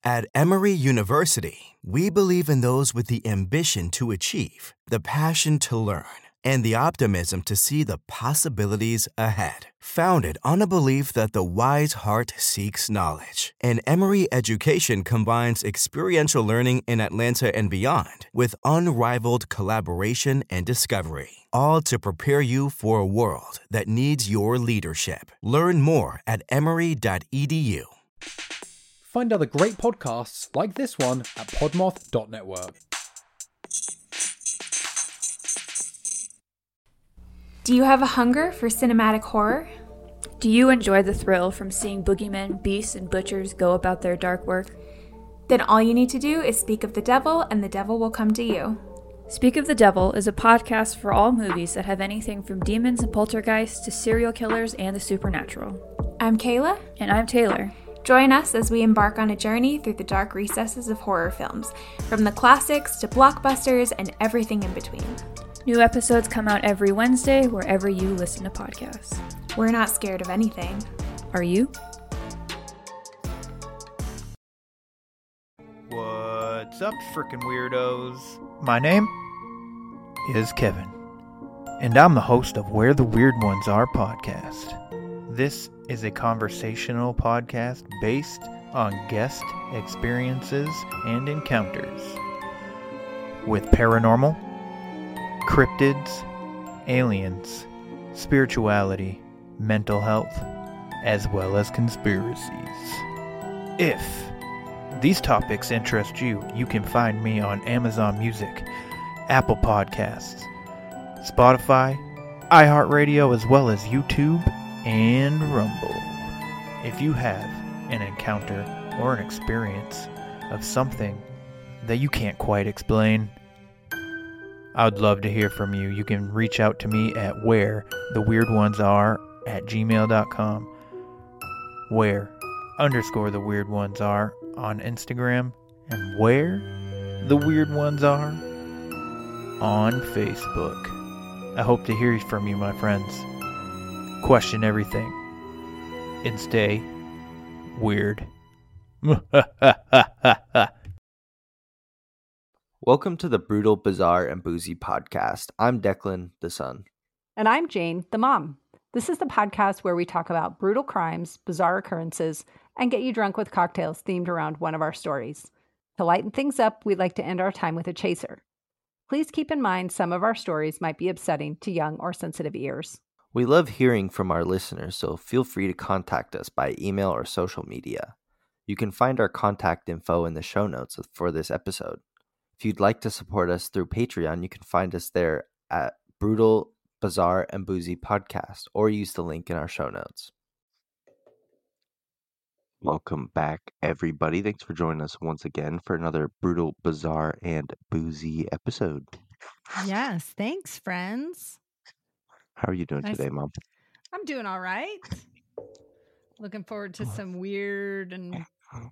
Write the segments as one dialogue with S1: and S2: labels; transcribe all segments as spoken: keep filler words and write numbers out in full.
S1: At Emory University, we believe in those with the ambition to achieve, the passion to learn, and the optimism to see the possibilities ahead. Founded on a belief that the wise heart seeks knowledge, and Emory education combines experiential learning in Atlanta and beyond with unrivaled collaboration and discovery, all to prepare you for a world that needs your leadership. Learn more at emory dot e d u.
S2: Find other great podcasts like this one at podmoth dot network.
S3: Do you have a hunger for cinematic horror?
S4: Do you enjoy the thrill from seeing boogeymen, beasts, and butchers go about their dark work?
S3: Then all you need to do is speak of the devil, and the devil will come to you.
S4: Speak of the Devil is a podcast for all movies that have anything from demons and poltergeists to serial killers and the supernatural.
S3: I'm Kayla.
S4: And I'm Taylor.
S3: Join us as we embark on a journey through the dark recesses of horror films, from the classics to blockbusters and everything in between.
S4: New episodes come out every Wednesday wherever you listen to podcasts.
S3: We're not scared of anything.
S4: Are you?
S5: What's up, frickin' weirdos? My name is Kevin, and I'm the host of Where the Weird Ones Are podcast. This is a conversational podcast based on guest experiences and encounters with paranormal, cryptids, aliens, spirituality, mental health, as well as conspiracies. If these topics interest you, you can find me on Amazon Music, Apple Podcasts, Spotify, iHeartRadio, as well as YouTube and Rumble. If you have an encounter or an experience of something that you can't quite explain, I would love to hear from you. You can reach out to me at where the weird ones are at gmail dot com, where underscore the weird ones are on Instagram, and where the weird ones are on Facebook. I hope to hear from you, my friends. Question everything and stay weird.
S6: Welcome to the Brutal, Bizarre, and Boozy podcast. I'm Declan, the son.
S7: And I'm Jane, the mom. This is the podcast where we talk about brutal crimes, bizarre occurrences, and get you drunk with cocktails themed around one of our stories. To lighten things up, we'd like to end our time with a chaser. Please keep in mind some of our stories might be upsetting to young or sensitive ears.
S6: We love hearing from our listeners, so feel free to contact us by email or social media. You can find our contact info in the show notes for this episode. If you'd like to support us through Patreon, you can find us there at Brutal, Bizarre, and Boozy Podcast, or use the link in our show notes.
S8: Welcome back, everybody. Thanks for joining us once again for another Brutal, Bizarre, and Boozy episode.
S9: Yes, thanks, friends.
S8: How are you doing
S9: Nice.
S8: today, Mom?
S9: I'm doing all right. Looking forward to some weird and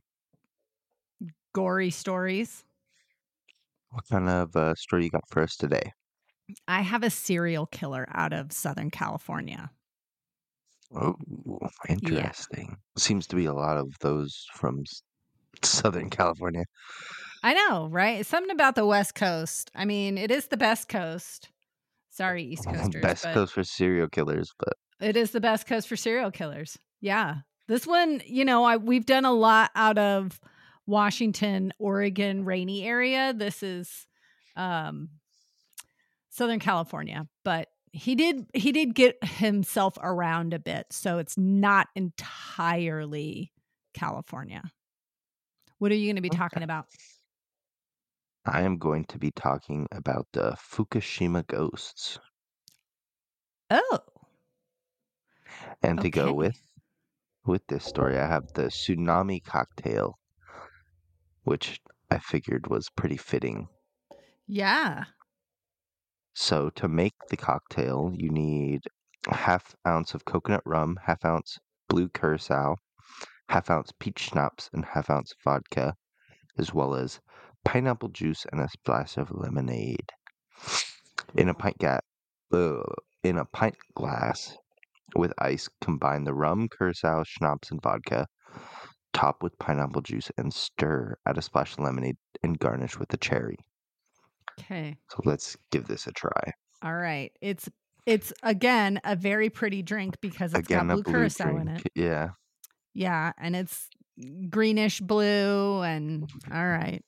S9: gory stories.
S8: What kind of uh, story you got for us today?
S9: I have a serial killer out of Southern California.
S8: Oh, interesting. Seems to be a lot of those from s- Southern California.
S9: I know, right? Something about the West Coast. I mean, it is the best coast. Sorry, East Coasters.
S8: Best
S9: but
S8: coast for serial killers, but
S9: It is the best coast for serial killers. Yeah. This one, you know, I we've done a lot out of Washington, Oregon, rainy area. This is um, Southern California, but he did he did get himself around a bit, so it's not entirely California. What are you going to be talking about?
S8: I am going to be talking about the Fukushima ghosts.
S9: Oh,
S8: And to go
S9: okay.
S8: with with this story, I have the tsunami cocktail, which I figured was pretty fitting.
S9: Yeah.
S8: So to make the cocktail, you need a half ounce of coconut rum, half ounce blue curacao, half ounce peach schnapps, and half ounce vodka, as well as pineapple juice and a splash of lemonade. In a pint ga- uh, in a pint glass with ice, combine the rum, curacao, schnapps, and vodka. Top with pineapple juice and stir. Add a splash of lemonade and garnish with a cherry.
S9: Okay.
S8: So let's give this a try.
S9: All right. It's it's again a very pretty drink because it's
S8: Again,
S9: got blue
S8: a blue
S9: curacao
S8: drink.
S9: in it.
S8: Yeah.
S9: Yeah, and it's greenish blue and all right.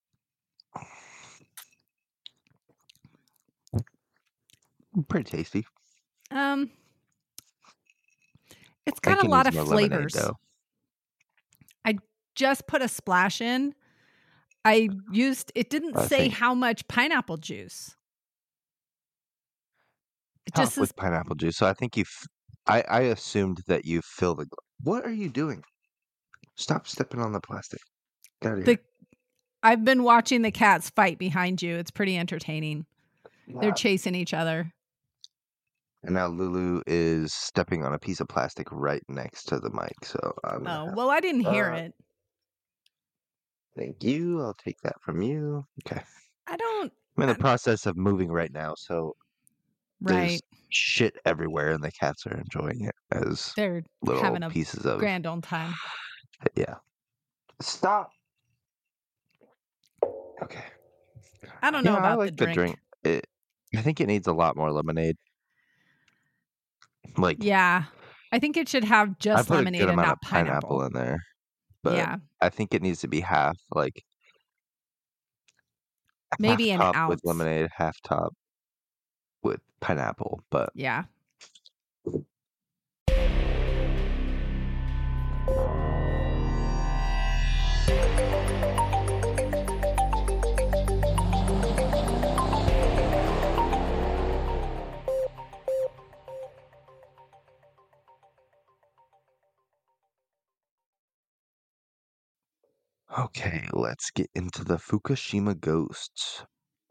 S8: Pretty tasty.
S9: Um It's
S8: I think
S9: got a
S8: it
S9: lot
S8: needs
S9: of
S8: more lemonade,
S9: flavors.
S8: though.
S9: I just put a splash in. I used it didn't
S8: I
S9: say
S8: think-
S9: how much pineapple juice. It
S8: Top
S9: just says
S8: with pineapple juice. So I think you. F- I I assumed that you fill the. gl- What are you doing? Stop stepping on the plastic. Get out of here.
S9: the I've been watching the cats fight behind you. It's pretty entertaining. They're
S8: Wow.
S9: chasing each other.
S8: And now Lulu is stepping on a piece of plastic right next to the mic. So I'm. gonna
S9: Oh,
S8: have-
S9: well, I didn't hear
S8: Uh,
S9: it.
S8: Thank you. I'll take that from you. Okay.
S9: I don't
S8: I'm in the
S9: I-
S8: process of moving right now, so
S9: right.
S8: there's shit everywhere, and the cats are enjoying it as
S9: They're
S8: little
S9: having a
S8: pieces of.
S9: grand old time.
S8: Yeah. Stop. Okay.
S9: I don't know
S8: Yeah, I
S9: about
S8: like
S9: the drink.
S8: It, I think it needs a lot more lemonade. Like
S9: Yeah. I think it should have
S8: I
S9: just
S8: put a
S9: lemonade
S8: good
S9: and
S8: amount
S9: not
S8: of pineapple
S9: pineapple.
S8: in there, but
S9: Yeah.
S8: I think it needs to be half, like
S9: Maybe
S8: half
S9: an
S8: top with
S9: ounce.
S8: lemonade, half top with pineapple. But
S9: Yeah.
S8: okay, let's get into the Fukushima ghosts.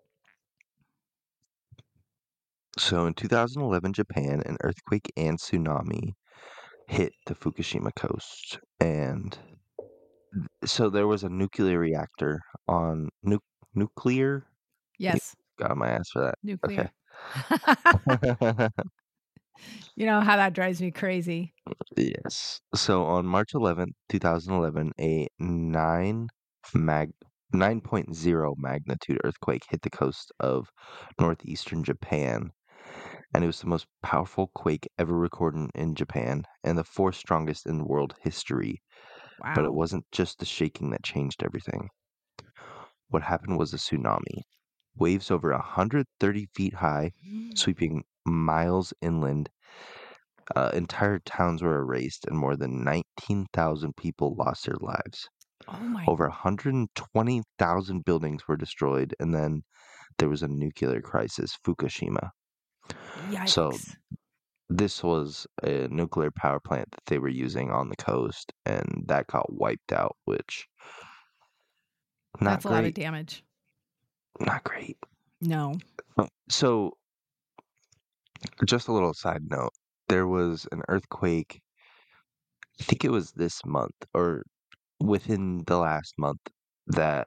S8: So in two thousand eleven, Japan, an earthquake and tsunami hit the Fukushima coast, and so there was a nuclear reactor on nu- nuclear.
S9: Yes.
S8: Got on my ass for that.
S9: Nuclear.
S8: Okay.
S9: You know how that drives me crazy.
S8: Yes. So on March eleventh, twenty eleven, a nine mag nine point zero magnitude earthquake hit the coast of northeastern Japan, and it was the most powerful quake ever recorded in Japan and the fourth strongest in world history.
S9: Wow.
S8: But it wasn't just the shaking that changed everything. What happened was a tsunami. Waves over one hundred thirty feet high, sweeping miles inland. Uh, entire towns were erased, and more than nineteen thousand people lost their lives.
S9: Oh my.
S8: Over one hundred twenty thousand buildings were destroyed, and then there was a nuclear crisis, Fukushima.
S9: Yikes.
S8: So this was a nuclear power plant that they were using on the coast, and that got wiped out, which not
S9: That's a lot of
S8: great.
S9: damage.
S8: Not great.
S9: No.
S8: So, just a little side note. There was an earthquake, I think it was this month or within the last month, that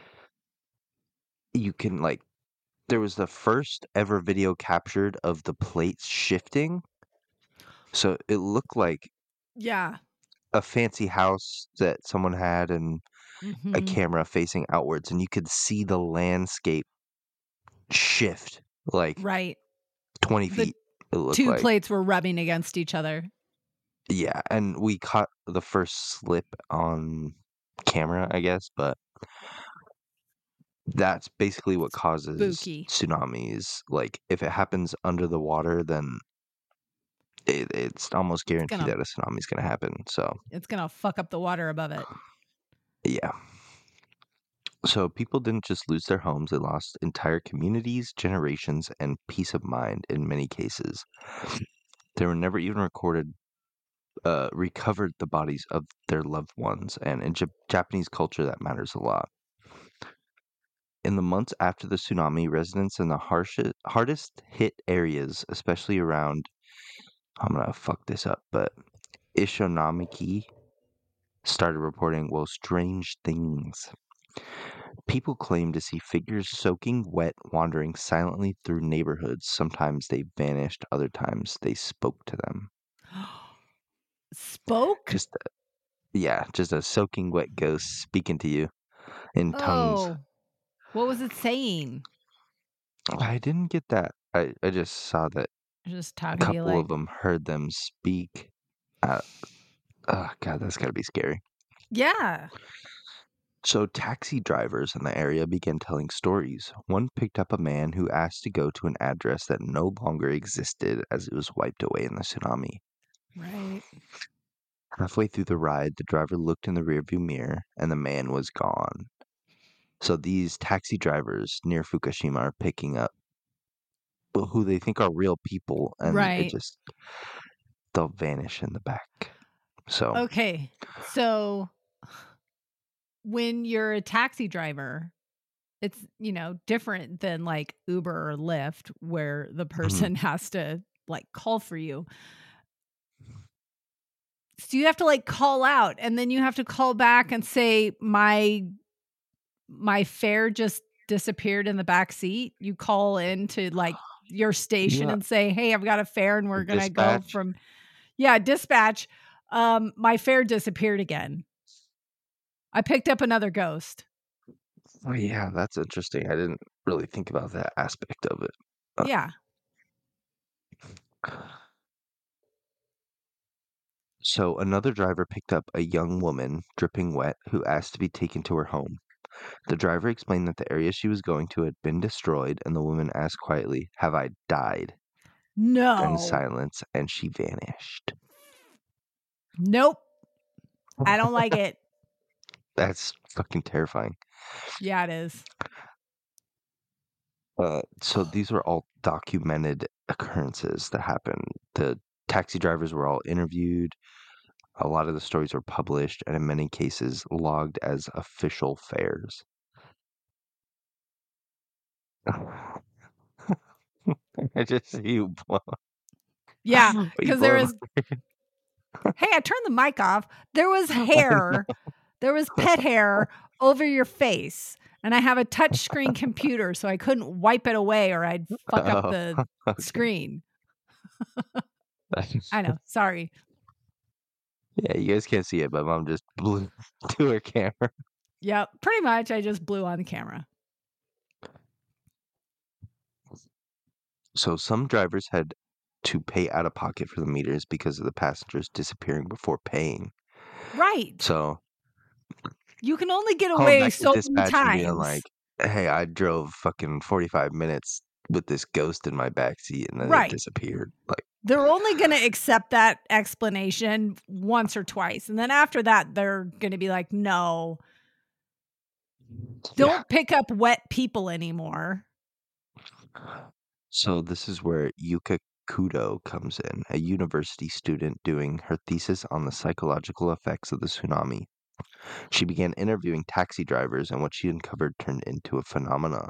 S8: you can, like, there was the first ever video captured of the plates shifting. So it looked like
S9: Yeah.
S8: a fancy house that someone had and a
S9: Mhm.
S8: camera facing outwards, and you could see the landscape shift like
S9: Right.
S8: twenty
S9: The
S8: feet. It looked
S9: Two
S8: like.
S9: plates were rubbing against each other.
S8: Yeah, and we caught the first slip on camera, I guess, but that's basically what causes
S9: Spooky.
S8: tsunamis. Like, if it happens under the water, then it, it's almost guaranteed
S9: gonna-
S8: that a tsunami is going to happen. So,
S9: It's going to fuck up the water above it.
S8: yeah. So, people didn't just lose their homes, they lost entire communities, generations, and peace of mind in many cases. They were never even recorded, uh, recovered the bodies of their loved ones, and in Jap- Japanese culture, that matters a lot. In the months after the tsunami, residents in the harshest, hardest hit areas, especially around, I'm gonna fuck this up, but Ishinomaki, started reporting, well, strange things. People claim to see figures soaking wet wandering silently through neighborhoods. Sometimes they vanished, other times they spoke to them.
S9: Spoke?
S8: Just Yeah, just a soaking wet ghost speaking to you in tongues.
S9: Oh, what was it saying?
S8: I didn't get that. I, I just saw that
S9: Just
S8: a
S9: talking to you
S8: couple
S9: like,
S8: of them heard them speak. Uh, oh, God, that's got to be scary.
S9: yeah.
S8: So taxi drivers in the area began telling stories. One picked up a man who asked to go to an address that no longer existed as it was wiped away in the tsunami.
S9: Right.
S8: Halfway through the ride, the driver looked in the rearview mirror and the man was gone. So these taxi drivers near Fukushima are picking up well, who they think are real people, and it
S9: Right.
S8: just they'll vanish in the back. So
S9: Okay. So when you're a taxi driver, it's, you know, different than like Uber or Lyft where the person has to like call for you. So you have to like call out and then you have to call back and say my my fare just disappeared in the back seat. You call into like your station
S8: Yeah.
S9: and say, "Hey, I've got a fare and we're going to go
S8: Dispatch.
S9: from Yeah, dispatch. Um my fare disappeared again. I picked up another ghost."
S8: Oh yeah, that's interesting. I didn't really think about that aspect of it. Uh,
S9: Yeah.
S8: So another driver picked up a young woman, dripping wet, who asked to be taken to her home. The driver explained that the area she was going to had been destroyed, and the woman asked quietly, "Have I died?"
S9: No.
S8: In silence, and she vanished.
S9: Nope. I don't like it.
S8: That's fucking terrifying.
S9: Yeah, it is.
S8: Uh, so these were all documented occurrences that happened. The taxi drivers were all interviewed. A lot of the stories were published, and in many cases, logged as official fares. I just see you blow.
S9: Yeah,
S8: You
S9: because there
S8: blow
S9: was. Hey, I turned the mic off. There was hair. There was pet hair over your face, and I have a touchscreen computer, so I couldn't wipe it away, or I'd fuck up
S8: Oh,
S9: the
S8: okay.
S9: screen.
S8: That's-
S9: I know. Sorry.
S8: Yeah, you guys can't see it, but Mom just blew to her camera.
S9: Yep, pretty much. I just blew on the camera.
S8: So some drivers had to pay out of pocket for the meters because of the passengers disappearing before paying.
S9: Right.
S8: So
S9: You can only get
S8: calling
S9: away
S8: back to
S9: so many
S8: dispatch and being
S9: times.
S8: like, "Hey, I drove fucking forty-five minutes with this ghost in my backseat and then
S9: Right.
S8: it disappeared." Like,
S9: They're only going to accept that explanation once or twice. And then after that, they're going to be like, no, don't
S8: yeah.
S9: pick up wet people anymore.
S8: So this is where Yuka Kudo comes in, a university student doing her thesis on the psychological effects of the tsunami. She began interviewing taxi drivers, and what she uncovered turned into a phenomenon.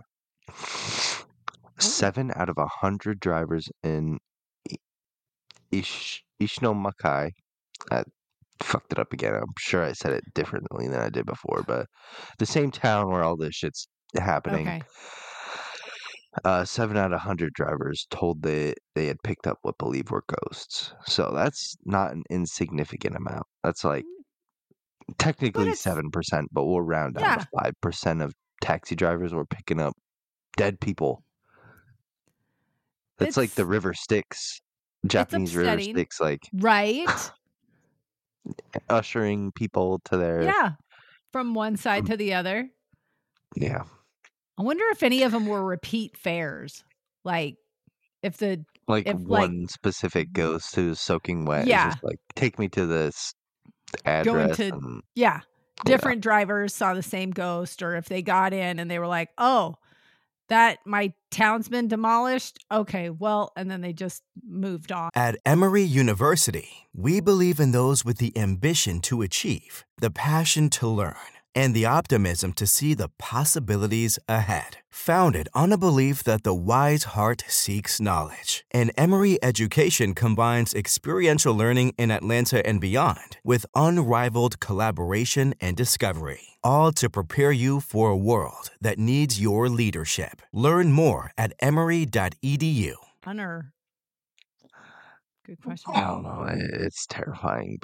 S8: Seven out of a hundred drivers in I- Ish- Ishinomakai, I fucked it up again. I'm sure I said it differently than I did before, but the same town where all this shit's happening.
S9: Okay.
S8: Uh, seven out of a hundred drivers told they they had picked up what believed were ghosts. So that's not an insignificant amount. That's like technically
S9: it's-
S8: seven percent, but we'll round down
S9: Yeah.
S8: to five percent of taxi drivers were picking up dead people. It's, like the
S9: It's-
S8: river Styx, Japanese river
S9: upsetting.
S8: Styx, like
S9: Right.
S8: ushering people to their
S9: Yeah. From one side to the other.
S8: yeah.
S9: I wonder if any of them were repeat fares. Like if the,
S8: Like
S9: If, like-
S8: one specific ghost who's soaking wet.
S9: Yeah.
S8: Is just like, take me to this
S9: Going
S8: address.
S9: to-
S8: and,
S9: yeah,
S8: Yeah.
S9: different drivers saw the same ghost, or if they got in and they were like, oh, that my town's been demolished. Okay, well, and then they just moved on.
S1: At Emory University, we believe in those with the ambition to achieve, the passion to learn, and the optimism to see the possibilities ahead. Founded on a belief that the wise heart seeks knowledge, and Emory Education combines experiential learning in Atlanta and beyond with unrivaled collaboration and discovery, all to prepare you for a world that needs your leadership. Learn more at emory dot e d u.
S9: Hunter. Good question.
S8: I don't know. it- It's terrifying, but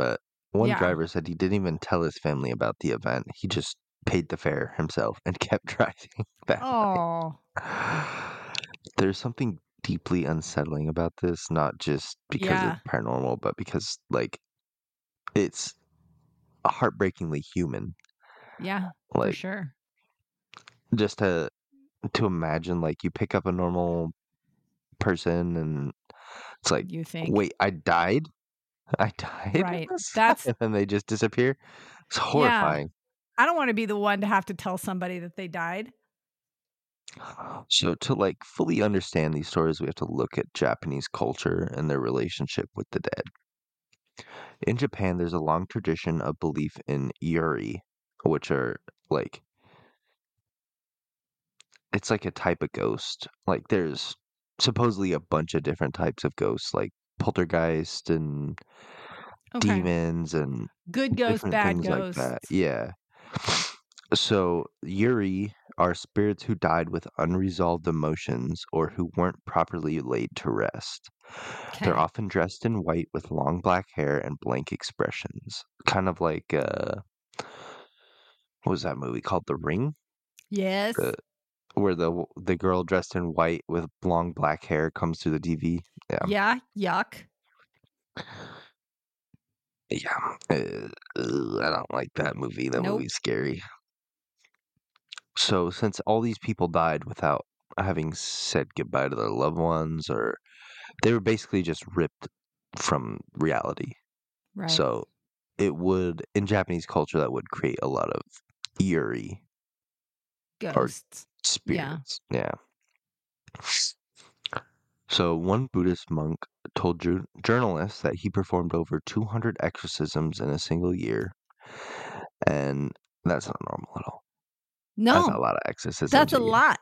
S8: One
S9: Yeah.
S8: driver said he didn't even tell his family about the event. He just paid the fare himself and kept driving that
S9: Oh.
S8: night. There's something deeply unsettling about this, not just because
S9: Yeah.
S8: it's paranormal, but because like it's heartbreakingly human.
S9: Yeah, for
S8: Like
S9: sure.
S8: just to to imagine like you pick up a normal person and it's like,
S9: You think.
S8: wait, I died? I died in
S9: Right.
S8: this?
S9: That's
S8: And then they just disappear. It's
S9: yeah.
S8: horrifying.
S9: I don't want to be the one to have to tell somebody that they died.
S8: So to like fully understand these stories, we have to look at Japanese culture and their relationship with the dead. In Japan, there's a long tradition of belief in yuri, which are like it's like a type of ghost. Like there's supposedly a bunch of different types of ghosts, like poltergeist and
S9: Okay.
S8: demons and
S9: Good ghosts,
S8: different
S9: bad
S8: things like that.
S9: ghosts.
S8: Yeah. So yuri are spirits who died with unresolved emotions or who weren't properly laid to rest. They're
S9: Okay.
S8: often dressed in white with long black hair and blank expressions. Kind of like uh what was that movie called? The Ring?
S9: Yes.
S8: The where the the girl dressed in white with long black hair comes through the T V. Yeah.
S9: Yeah. Yuck.
S8: Yeah. Uh, ugh, I don't like that movie. That
S9: Nope.
S8: movie's scary. So since all these people died without having said goodbye to their loved ones, or they were basically just ripped from reality.
S9: Right.
S8: So it would, in Japanese culture, that would create a lot of eerie
S9: Ghosts. Yeah.
S8: spirits. Yeah. So one Buddhist monk told ju- journalists that he performed over two hundred exorcisms in a single year. And that's not normal at all. That's a
S9: No.
S8: lot of exorcisms.
S9: That's a
S8: a year.
S9: lot.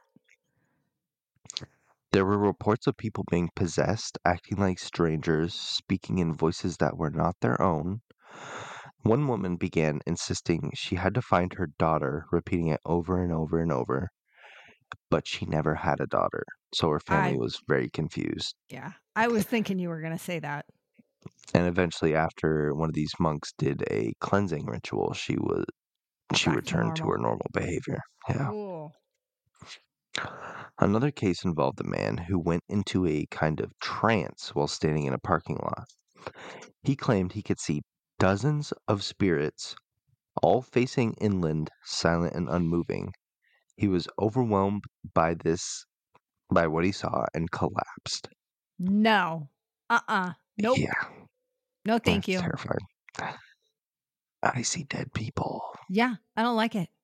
S8: There were reports of people being possessed, acting like strangers, speaking in voices that were not their own. One woman began insisting she had to find her daughter, repeating it over and over and over, but she never had a daughter, so her family
S9: I
S8: was very confused.
S9: yeah. I was thinking you were going to say that.
S8: And eventually, after one of these monks did a cleansing ritual, she was she
S9: Back to
S8: returned to her
S9: normal.
S8: normal behavior. Yeah.
S9: Cool.
S8: Another case involved a man who went into a kind of trance while standing in a parking lot. He claimed he could see dozens of spirits, all facing inland, silent and unmoving. He was overwhelmed by this, by what he saw, and collapsed.
S9: No. Uh-uh. Nope.
S8: Yeah,
S9: No, thank
S8: that's
S9: you.
S8: terrifying. I see dead people.
S9: Yeah, I don't like it.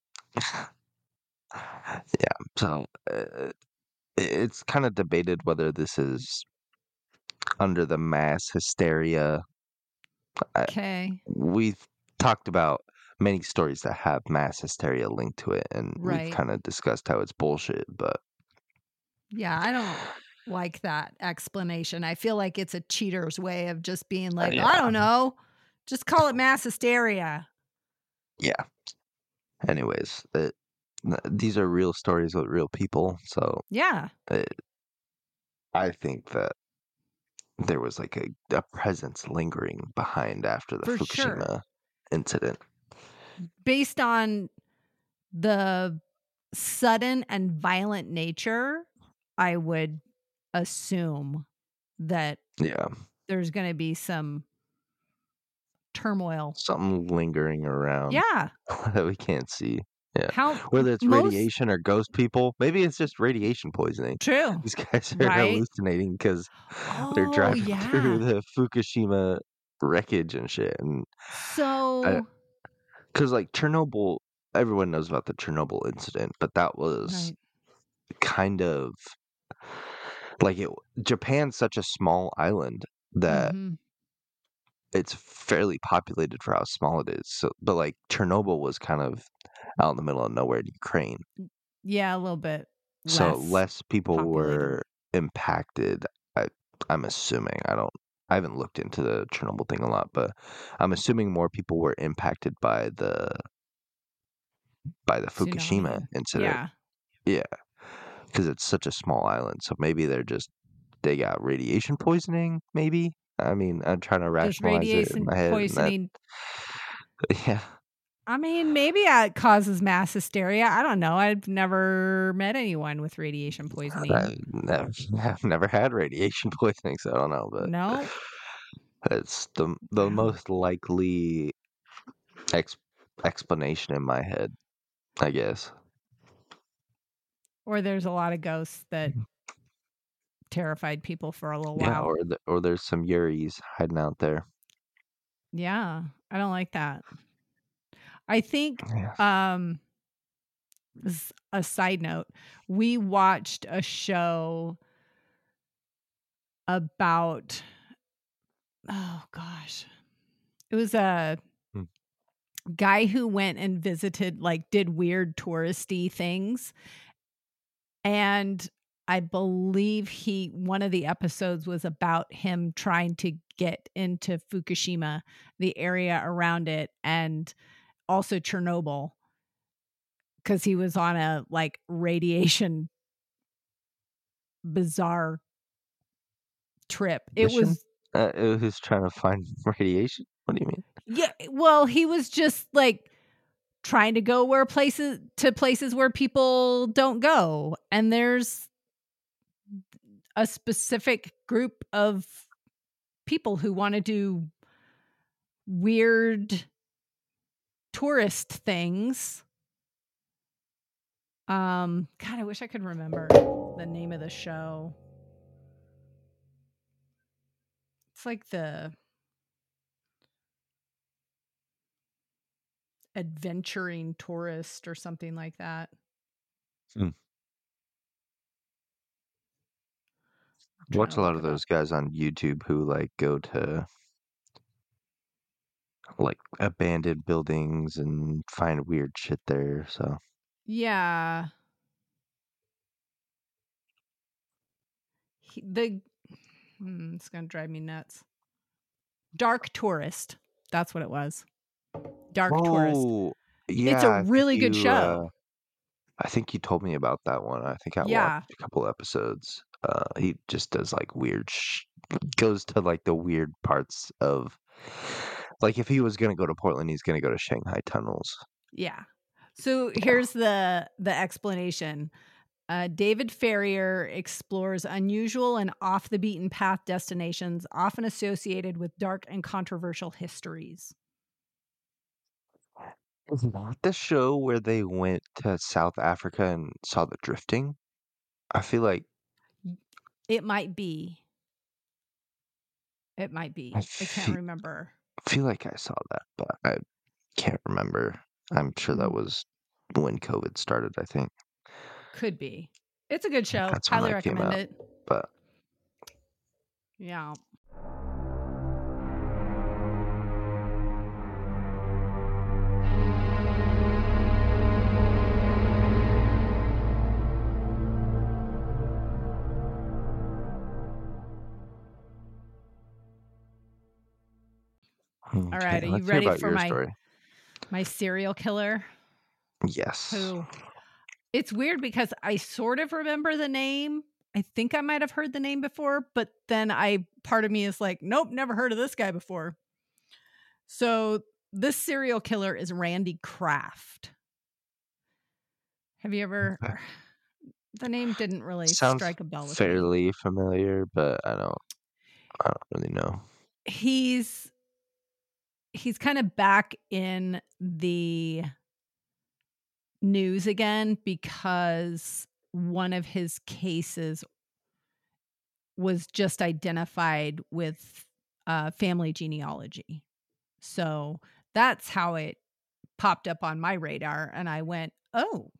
S8: Yeah, so uh, it's kind of debated whether this is under the mass hysteria. I,
S9: Okay.
S8: we've talked about many stories that have mass hysteria linked to it, and
S9: Right.
S8: we've kind of discussed how it's bullshit, but
S9: Yeah, I don't like that explanation. I feel like it's a cheater's way of just being like,
S8: yeah.
S9: I don't know. Just call it mass hysteria.
S8: Yeah. Anyways, it, these are real stories with real people, so
S9: Yeah.
S8: it, I think that there was like a, a presence lingering behind after the
S9: For
S8: Fukushima
S9: sure.
S8: incident.
S9: Based on the sudden and violent nature, I would assume that
S8: Yeah,
S9: there's going to be some turmoil.
S8: something lingering around
S9: Yeah.
S8: that we can't see. Yeah,
S9: How
S8: whether it's
S9: most
S8: radiation or ghost people, maybe it's just radiation poisoning.
S9: true.
S8: These guys are
S9: Right?
S8: hallucinating because they're
S9: Oh,
S8: driving through
S9: yeah.
S8: the Fukushima wreckage and shit, and
S9: So,
S8: because like Chernobyl, everyone knows about the Chernobyl incident, but that was
S9: right.
S8: kind of like it. Japan's such a small island that
S9: hmm
S8: it's fairly populated for how small it is. So, but like Chernobyl was kind of out in the middle of nowhere in Ukraine,
S9: Yeah, a little bit
S8: so
S9: less
S8: less people
S9: populated.
S8: were impacted. I, I'm assuming. I don't. I haven't looked into the Chernobyl thing a lot, but I'm assuming more people were impacted by the by the Fukushima
S9: Tsunami.
S8: incident.
S9: Yeah.
S8: Yeah, because it's such a small island. So maybe they're just they got radiation poisoning. Maybe I mean, I'm trying to
S9: Does
S8: rationalize it in
S9: radiation
S8: my head. And that,
S9: poisoning?
S8: yeah.
S9: I mean, maybe it causes mass hysteria. I don't know. I've never met anyone with radiation poisoning.
S8: I've never, I've never had radiation poisoning, so I don't know. But
S9: No.
S8: it's the the
S9: Wow.
S8: most likely ex- explanation in my head, I guess.
S9: Or there's a lot of ghosts that terrified people for a little
S8: Yeah,
S9: while.
S8: or the, or there's some Yuris hiding out there.
S9: Yeah, I don't like that. I think
S8: Yeah.
S9: um s- a side note, we watched a show about oh gosh. It was a
S8: Hmm.
S9: guy who went and visited like did weird touristy things, and I believe he one of the episodes was about him trying to get into Fukushima, the area around it, and also Chernobyl, because he was on a like radiation bizarre trip. It
S8: Mission?
S9: was
S8: Uh, who's trying to find radiation? What do you mean?
S9: yeah, well, he was just like trying to go where places to places where people don't go, and there's a specific group of people who want to do weird tourist things. Um, God, I wish I could remember the name of the show. It's like the adventuring tourist or something like that.
S8: Hmm.
S9: I'm
S8: Watch a
S9: trying to
S8: lot
S9: look
S8: of
S9: it up.
S8: those guys on YouTube who like go to like abandoned buildings and find weird shit there. So
S9: Yeah. He, the hmm, it's gonna drive me nuts. Dark Tourist. That's what it was. Dark Tourist.
S8: oh
S9: It's a
S8: yeah, I think
S9: really good
S8: you uh,
S9: show.
S8: I think you told me about that one. I think I watched
S9: Yeah.
S8: a couple episodes. Uh, he just does like weird sh- goes to like the weird parts of like if he was gonna go to Portland, he's gonna go to Shanghai tunnels.
S9: Yeah. So here's the the explanation. Uh, David Ferrier explores unusual and off the beaten path destinations, often associated with dark and controversial histories.
S8: Is that the show where they went to South Africa and saw the drifting? I feel like
S9: It might be. It might be.
S8: I
S9: I can't
S8: feel,
S9: remember.
S8: feel like I saw that, but I can't remember. I'm sure that
S9: Mm,
S8: was when COVID started, I think.
S9: Could be. It's a good show.
S8: That's when
S9: Highly
S8: that came
S9: recommend
S8: out.
S9: it.
S8: But
S9: Yeah. All
S8: okay,
S9: right. Are you
S8: let's hear
S9: ready
S8: about
S9: for
S8: your
S9: my
S8: story.
S9: my serial killer?
S8: Yes.
S9: Who? It's weird because I sort of remember the name. I think I might have heard the name before, but then I part of me is like, nope, never heard of this guy before. So this serial killer is Randy Kraft. Have you ever?
S8: Okay.
S9: The name didn't really
S8: Sounds
S9: strike a bell with me.
S8: fairly familiar, but I don't I don't really know.
S9: He's he's kind of back in the news again because one of his cases was just identified with uh, family genealogy. So that's how it popped up on my radar. And I went, oh,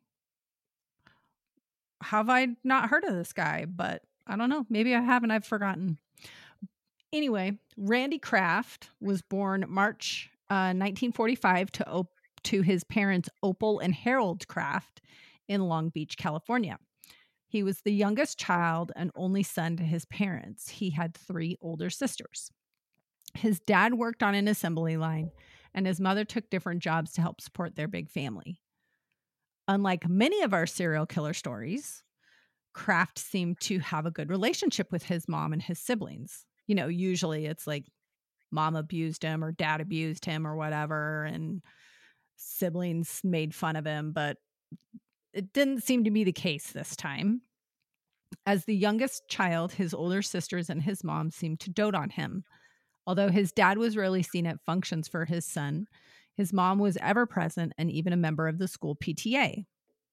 S9: have I not heard of this guy? But I don't know. Maybe I haven't. I've forgotten. Anyway, Randy Kraft was born March uh, nineteen forty-five to, op- to his parents, Opal and Harold Kraft, in Long Beach, California. He was the youngest child and only son to his parents. He had three older sisters. His dad worked on an assembly line, and his mother took different jobs to help support their big family. Unlike many of our serial killer stories, Kraft seemed to have a good relationship with his mom and his siblings. you know, usually it's like mom abused him or dad abused him or whatever, and siblings made fun of him, but it didn't seem to be the case this time. As the youngest child, his older sisters and his mom seemed to dote on him. Although his dad was rarely seen at functions for his son, his mom was ever present and even a member of the school P T A.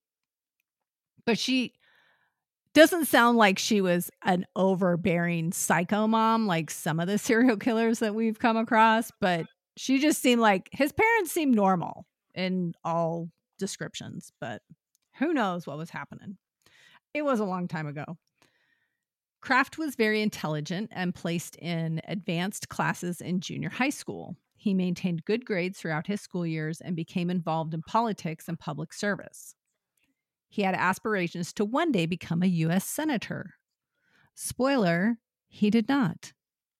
S9: But she doesn't sound like she was an overbearing psycho mom like some of the serial killers that we've come across, but she just seemed like his parents seemed normal in all descriptions, but who knows what was happening. It was a long time ago. Kraft was very intelligent and placed in advanced classes in junior high school. He maintained good grades throughout his school years and became involved in politics and public service. He had aspirations to one day become a U S senator. Spoiler, he did not.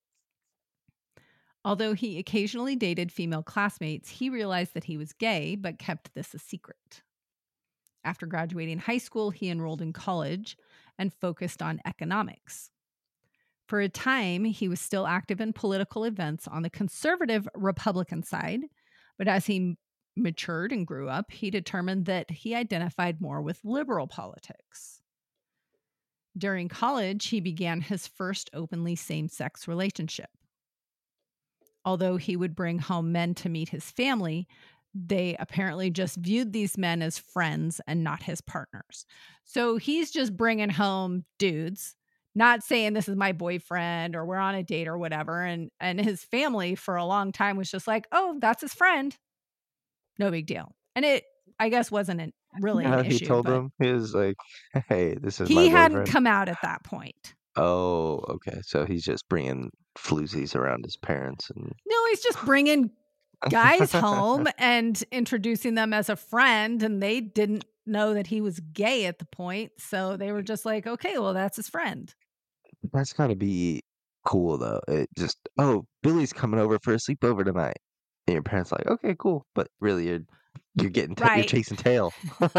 S9: Although he occasionally dated female classmates, he realized that he was gay, but kept this a secret. After graduating high school, he enrolled in college and focused on economics. For a time, he was still active in political events on the conservative Republican side, but as he matured and grew up, he determined that he identified more with liberal politics. During college, he began his first openly same-sex relationship. Although he would bring home men to meet his family, they apparently just viewed these men as friends and not his partners. So he's just bringing home dudes, not saying this is my boyfriend or we're on a date or whatever. And, and his family for a long time was just like, oh, that's his friend. No big deal. And it, I guess, wasn't an, really
S8: Yeah,
S9: an
S8: he
S9: issue.
S8: told
S9: but
S8: him, he was like, hey, this is my
S9: He hadn't
S8: boyfriend.
S9: come out at that point.
S8: Oh, okay. So he's just bringing floozies around his parents. and
S9: No, he's just bringing guys home and introducing them as a friend, and they didn't know that he was gay at the point, so they were just like, okay, well, that's his friend.
S8: That's gotta be cool, though. It just, oh, Billy's coming over for a sleepover tonight. And your parents like, okay, cool. But really, you're you're getting ta- you're
S9: Right.
S8: chasing tail.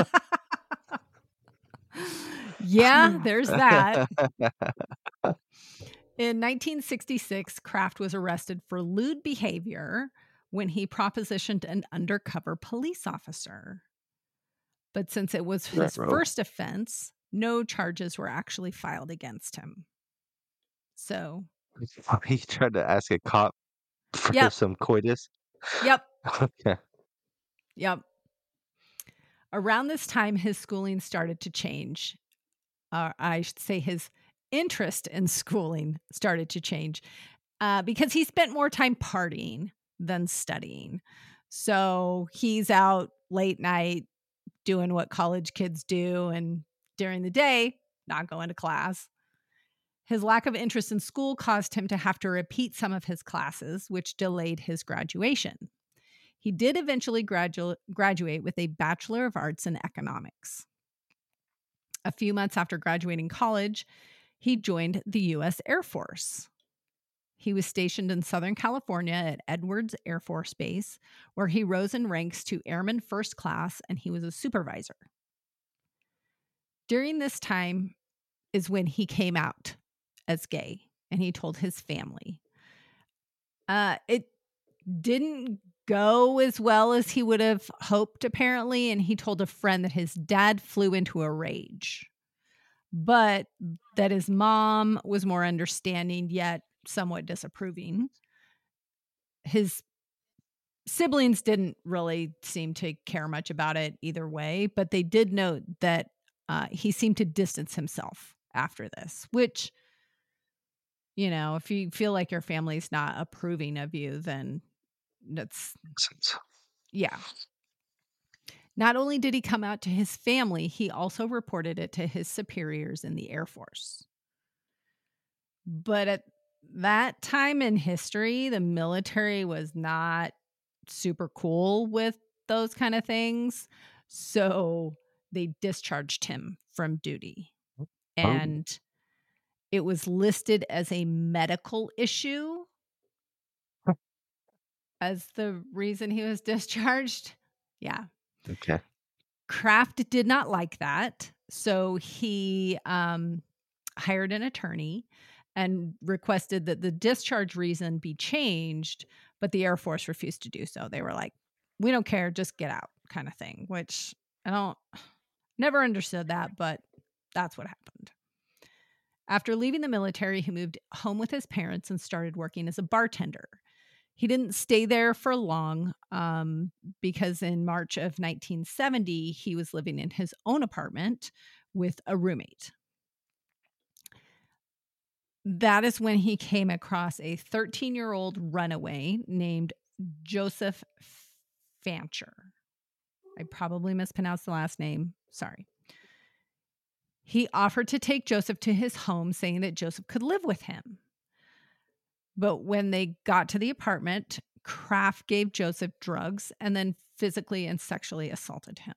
S9: Yeah, there's that. In nineteen sixty-six, Kraft was arrested for lewd behavior when he propositioned an undercover police officer. But since it was his
S8: Ruh-roh.
S9: first offense, no charges were actually filed against him. So,
S8: He tried to ask a cop for
S9: Yep.
S8: some coitus.
S9: yep,
S8: Okay.
S9: yep. Around this time, his schooling started to change. Uh, I should say his interest in schooling started to change uh, because he spent more time partying than studying. So he's out late night doing what college kids do, and during the day, not going to class. His lack of interest in school caused him to have to repeat some of his classes, which delayed his graduation. He did eventually gradu- graduate with a Bachelor of Arts in Economics. A few months after graduating college, he joined the U S Air Force. He was stationed in Southern California at Edwards Air Force Base, where he rose in ranks to Airman First Class, and he was a supervisor. During this time is when he came out as gay, and he told his family. Uh, it didn't go as well as he would have hoped, apparently, and he told a friend that his dad flew into a rage, but that his mom was more understanding, yet somewhat disapproving. His siblings didn't really seem to care much about it either way, but they did note that uh, he seemed to distance himself after this, which, you know, if you feel like your family's not approving of you, then that's, yeah. Not only did he come out to his family, he also reported it to his superiors in the Air Force. But at that time in history, the military was not super cool with those kind of things. So they discharged him from duty. And it was listed as a medical issue as the reason he was discharged. Yeah.
S8: Okay.
S9: Kraft did not like that. So he um, hired an attorney and requested that the discharge reason be changed, but the Air Force refused to do so. They were like, we don't care, just get out, kind of thing, which I don't, never understood that, but that's what happened. After leaving the military, he moved home with his parents and started working as a bartender. He didn't stay there for long um, because in March of nineteen seventy, he was living in his own apartment with a roommate. That is when he came across a thirteen-year-old runaway named Joseph Fancher. I probably mispronounced the last name. Sorry. He offered to take Joseph to his home, saying that Joseph could live with him. But when they got to the apartment, Kraft gave Joseph drugs and then physically and sexually assaulted him.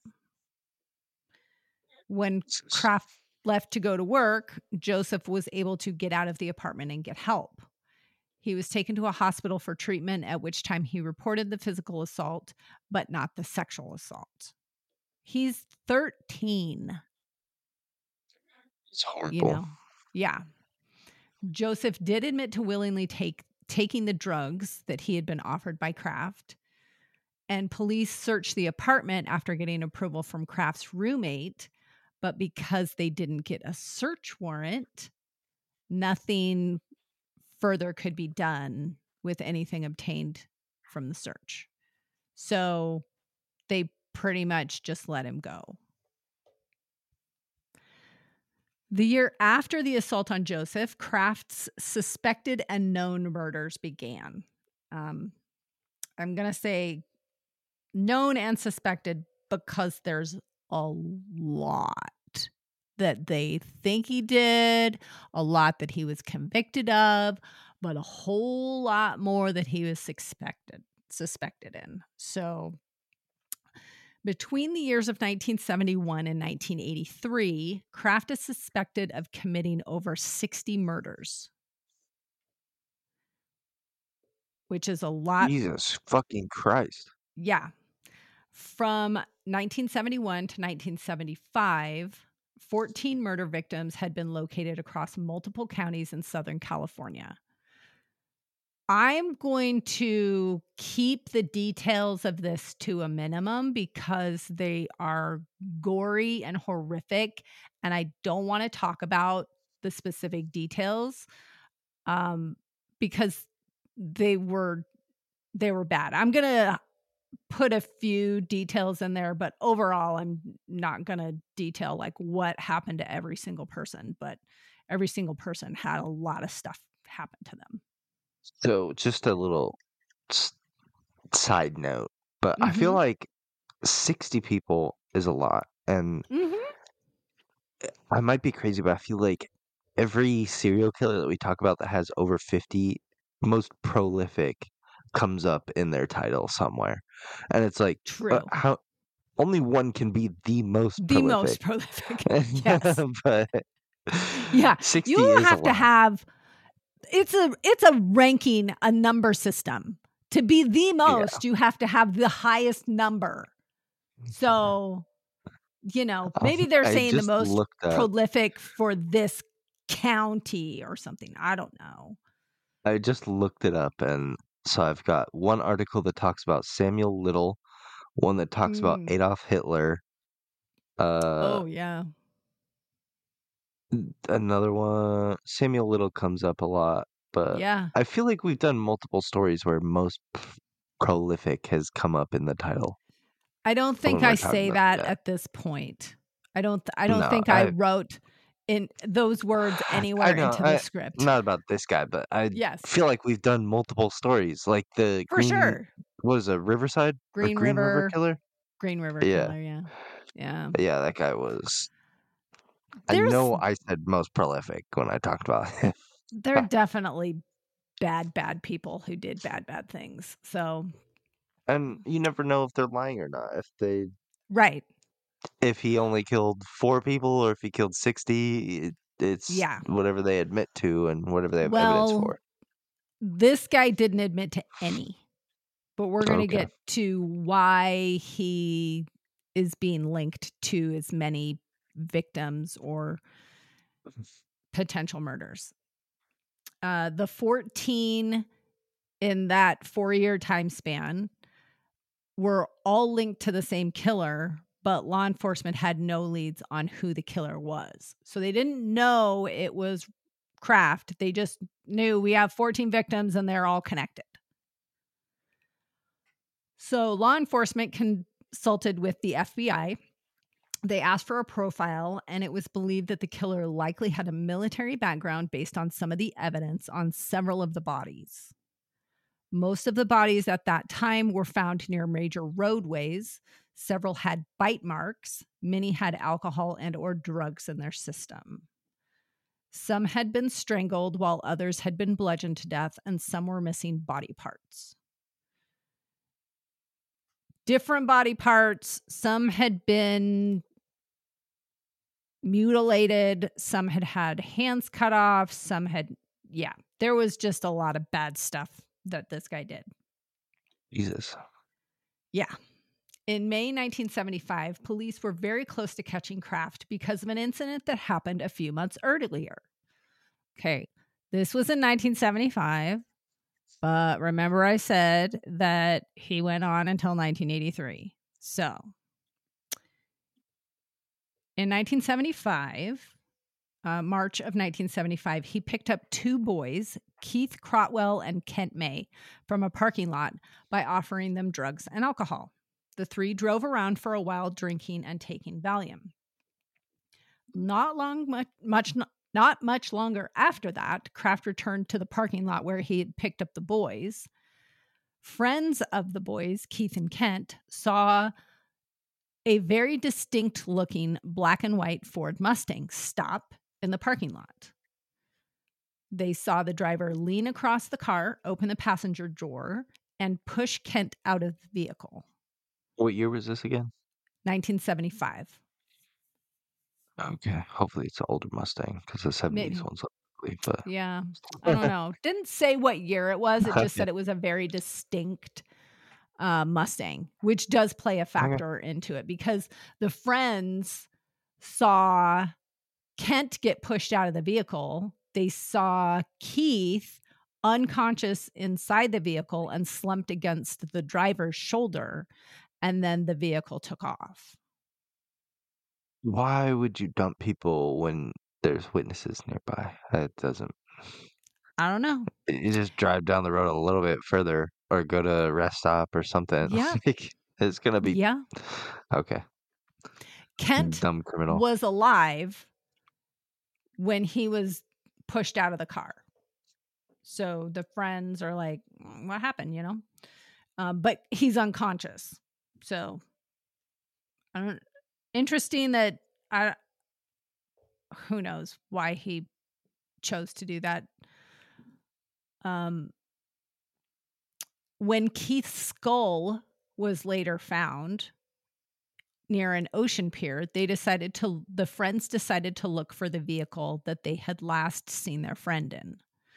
S9: When Kraft left to go to work, Joseph was able to get out of the apartment and get help. He was taken to a hospital for treatment, at which time he reported the physical assault, but not the sexual assault. He's thirteen.
S8: It's horrible.
S9: You know, yeah. Joseph did admit to willingly take taking the drugs that he had been offered by Kraft, and police searched the apartment after getting approval from Kraft's roommate, but because they didn't get a search warrant, nothing further could be done with anything obtained from the search. So they pretty much just let him go. The year after the assault on Joseph, Kraft's suspected and known murders began. Um, I'm going to say known and suspected because there's a lot that they think he did, a lot that he was convicted of, but a whole lot more that he was suspected, suspected in. So between the years of nineteen seventy-one and nineteen eighty-three, Kraft is suspected of committing over sixty murders, which is a lot.
S8: Jesus fucking Christ.
S9: Yeah. From nineteen seventy-one to nineteen seventy-five, fourteen murder victims had been located across multiple counties in Southern California. I'm going to keep the details of this to a minimum because they are gory and horrific, and I don't want to talk about the specific details um, because they were they were bad. I'm going to put a few details in there, but overall, I'm not going to detail like what happened to every single person, but every single person had a lot of stuff happen to them.
S8: So, just a little s- side note, but I feel
S9: Mhm.
S8: like sixty people is a lot. And
S9: Mhm.
S8: I might be crazy, but I feel like every serial killer that we talk about that has over fifty, most prolific, comes up in their title somewhere. And it's like, uh,
S9: True.
S8: how only one can be the most
S9: The
S8: prolific.
S9: most prolific. Yes.
S8: But
S9: Yeah.
S8: sixty
S9: You
S8: is a
S9: have to
S8: lot.
S9: have it's a it's a ranking, a number system. To be the most, you have to have the highest number. So, you know,
S8: I-
S9: maybe they're
S8: I
S9: saying the
S8: just
S9: most
S8: looked up.
S9: prolific for this county or something. I don't know.
S8: I just looked it up, and so I've got one article that talks about Samuel Little, one that talks about
S9: Mm.
S8: Adolf Hitler, uh,
S9: Oh, yeah.
S8: another one. Samuel Little comes up a lot, but
S9: Yeah.
S8: I feel like we've done multiple stories where most p- prolific has come up in the title.
S9: I don't think
S8: we're
S9: I
S8: talking
S9: say
S8: about
S9: that
S8: that.
S9: at this point. I don't I don't
S8: No,
S9: think I
S8: I-
S9: wrote in those words
S8: I
S9: anywhere
S8: know,
S9: into the
S8: I-
S9: script.
S8: Not about this guy, but I
S9: Yes.
S8: feel like we've done multiple stories, like the
S9: For
S8: Green.
S9: sure.
S8: What is it, Riverside or
S9: Green
S8: Green River
S9: River
S8: Killer?
S9: Green River
S8: Yeah.
S9: Killer, yeah. Yeah.
S8: Yeah, that guy was. I
S9: There's
S8: know I said most prolific when I talked about him.
S9: there are definitely bad bad people who did bad bad things. So,
S8: And you never know if they're lying or not. If they,
S9: right.
S8: if he only killed four people or if he killed sixty, it, it's
S9: Yeah.
S8: whatever they admit to and whatever they have evidence
S9: Well,
S8: for.
S9: this guy didn't admit to any. But we're going to
S8: Okay.
S9: get to why he is being linked to as many victims or potential murders. Uh, the fourteen in that four-year time span were all linked to the same killer, but law enforcement had no leads on who the killer was. So they didn't know it was Kraft. They just knew we have fourteen victims and they're all connected. So law enforcement consulted with the F B I. They asked for a profile, and it was believed that the killer likely had a military background based on some of the evidence on several of the bodies. Most of the bodies at that time were found near major roadways. Several had bite marks. Many had alcohol and or drugs in their system. Some had been strangled while others had been bludgeoned to death, and some were missing body parts. Different body parts. Some had been mutilated. Some had had hands cut off. Some had, yeah, there was just a lot of bad stuff that this guy did.
S8: Jesus.
S9: Yeah. In May nineteen seventy-five, police were very close to catching Kraft because of an incident that happened a few months earlier. Okay, this was in nineteen seventy-five, but remember I said that he went on until nineteen eighty-three. So, in nineteen seventy-five, uh, March of nineteen seventy-five, he picked up two boys, Keith Crotwell and Kent May, from a parking lot by offering them drugs and alcohol. The three drove around for a while drinking and taking Valium. Not long, much, much, not much longer after that, Kraft returned to the parking lot where he had picked up the boys. Friends of the boys, Keith and Kent, saw a very distinct looking black and white Ford Mustang stop in the parking lot. They saw the driver lean across the car, open the passenger door, and push Kent out of the vehicle.
S8: What year was this again?
S9: nineteen seventy-five.
S8: Okay, hopefully it's an older Mustang because the seventies
S9: Maybe.
S8: one's ugly. But
S9: Yeah, I don't know. Didn't say what year it was. It just said it was a very distinct uh, Mustang, which does play a factor okay. into it because the friends saw Kent get pushed out of the vehicle. They saw Keith unconscious inside the vehicle and slumped against the driver's shoulder, and then the vehicle took off.
S8: Why would you dump people when there's witnesses nearby? That doesn't.
S9: I don't know.
S8: You just drive down the road a little bit further or go to a rest stop or something.
S9: Yeah.
S8: Like, it's going to be.
S9: Yeah.
S8: Okay.
S9: Kent
S8: Dumb criminal.
S9: was alive when he was pushed out of the car. So the friends are like, what happened, you know? Um, but he's unconscious. So I don't. Interesting that I. Who knows why he chose to do that. Um, when Keith's skull was later found near an ocean pier, they decided to. The friends decided to look for the vehicle that they had last seen their friend in.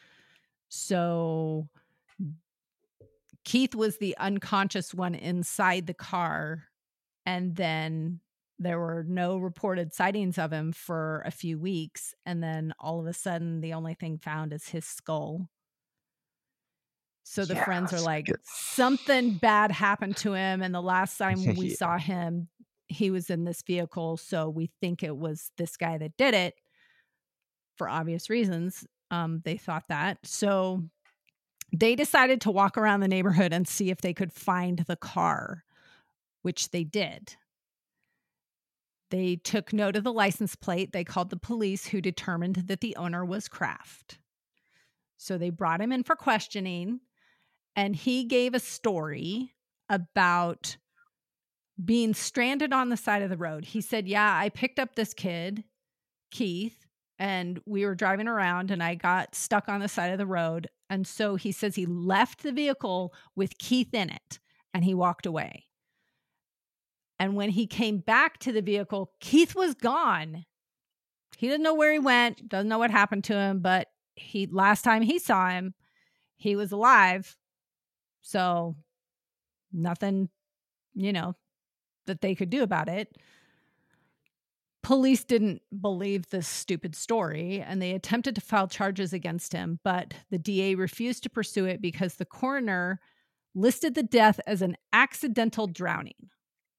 S9: So Keith was the unconscious one inside the car. And then there were no reported sightings of him for a few weeks. And then all of a sudden, the only thing found is his skull. So the
S8: yeah,
S9: friends are like, good. Something bad happened to him. And the last time we
S8: yeah.
S9: saw him, he was in this vehicle. So we think it was this guy that did it for obvious reasons. Um, they thought that. So they decided to walk around the neighborhood and see if they could find the car, which they did. They took note of the license plate. They called the police, who determined that the owner was Kraft. So they brought him in for questioning, and he gave a story about being stranded on the side of the road. He said, yeah, I picked up this kid, Keith, and we were driving around, and I got stuck on the side of the road. And so he says he left the vehicle with Keith in it, and he walked away. And when he came back to the vehicle, Keith was gone. He didn't know where he went, doesn't know what happened to him, but he last time he saw him, he was alive. So nothing, you know, that they could do about it. Police didn't believe this stupid story, and they attempted to file charges against him, but the D A refused to pursue it because the coroner listed the death as an accidental drowning,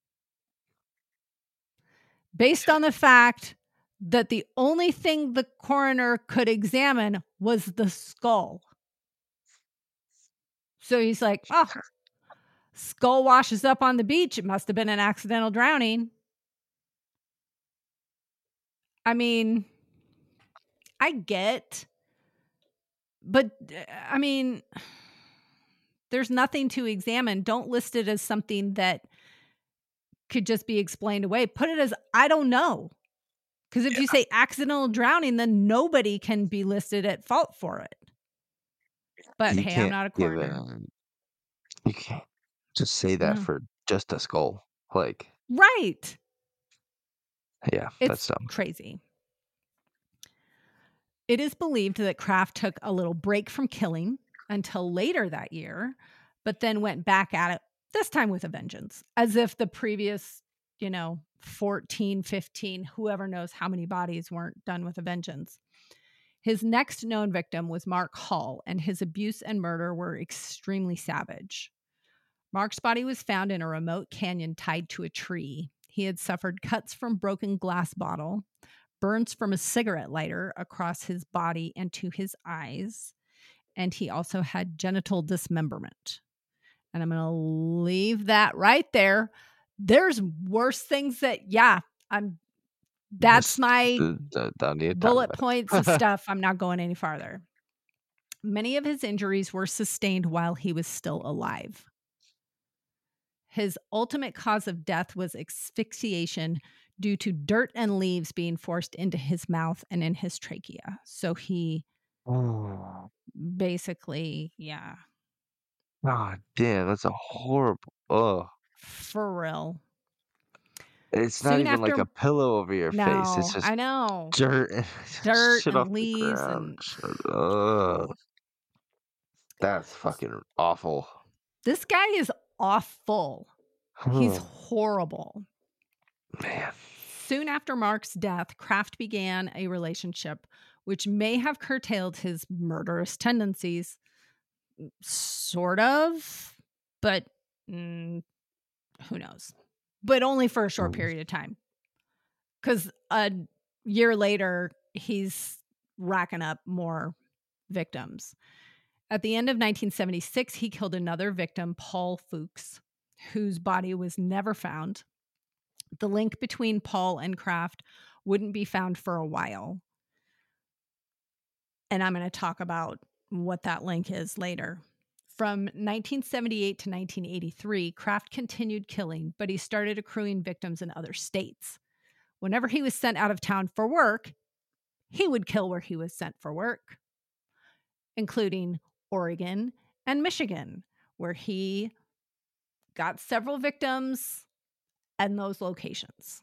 S9: based on the fact that the only thing the coroner could examine was the skull. So he's like, oh, skull washes up on the beach. It must have been an accidental drowning. I mean, I get, but I mean, there's nothing to examine. Don't list it as something that could just be explained away. Put it as, I don't know. Because if yeah. you say accidental drowning, then nobody can be listed at fault for it. But
S8: you
S9: hey, I'm not a coroner.
S8: A, you can't just say that
S9: No.
S8: for just a skull. Like,
S9: right.
S8: Yeah,
S9: it's
S8: that's dumb.
S9: Crazy. It is believed that Kraft took a little break from killing until later that year, but then went back at it, this time with a vengeance, as if the previous, you know, fourteen, fifteen, whoever knows how many bodies weren't done with a vengeance. His next known victim was Mark Hall, and his abuse and murder were extremely savage. Mark's body was found in a remote canyon tied to a tree. He had suffered cuts from broken glass bottle, burns from a cigarette lighter across his body and to his eyes, and he also had genital dismemberment. And I'm going to leave that right there. There's worse things that, yeah, I'm. That's
S8: Just,
S9: my
S8: uh, don't need to
S9: bullet
S8: talk
S9: points of stuff. I'm not going any farther. Many of his injuries were sustained while he was still alive. His ultimate cause of death was asphyxiation due to dirt and leaves being forced into his mouth and in his trachea. So he
S8: Oh,
S9: basically, yeah,
S8: God damn, that's a horrible. Oh,
S9: for real.
S8: it's not
S9: Soon
S8: even like
S9: after-
S8: a pillow over your face. It's
S9: No,
S8: just
S9: I know.
S8: dirt, and
S9: Dirt
S8: shit
S9: and
S8: off the
S9: leaves
S8: ground.
S9: and-
S8: Shit- Ugh. That's fucking awful.
S9: This guy is awful. He's
S8: Oh,
S9: horrible.
S8: man.
S9: Soon after Mark's death, Kraft began a relationship which may have curtailed his murderous tendencies. Sort of, but mm, who knows? But only for a short period of time. Because a year later, he's racking up more victims. At the end of nineteen seventy-six, he killed another victim, Paul Fuchs, whose body was never found. The link between Paul and Kraft wouldn't be found for a while. And I'm going to talk about what that link is later. From nineteen seventy-eight to nineteen eighty-three, Kraft continued killing, but he started accruing victims in other states. Whenever he was sent out of town for work, he would kill where he was sent for work, including Oregon and Michigan, where he got several victims in those locations.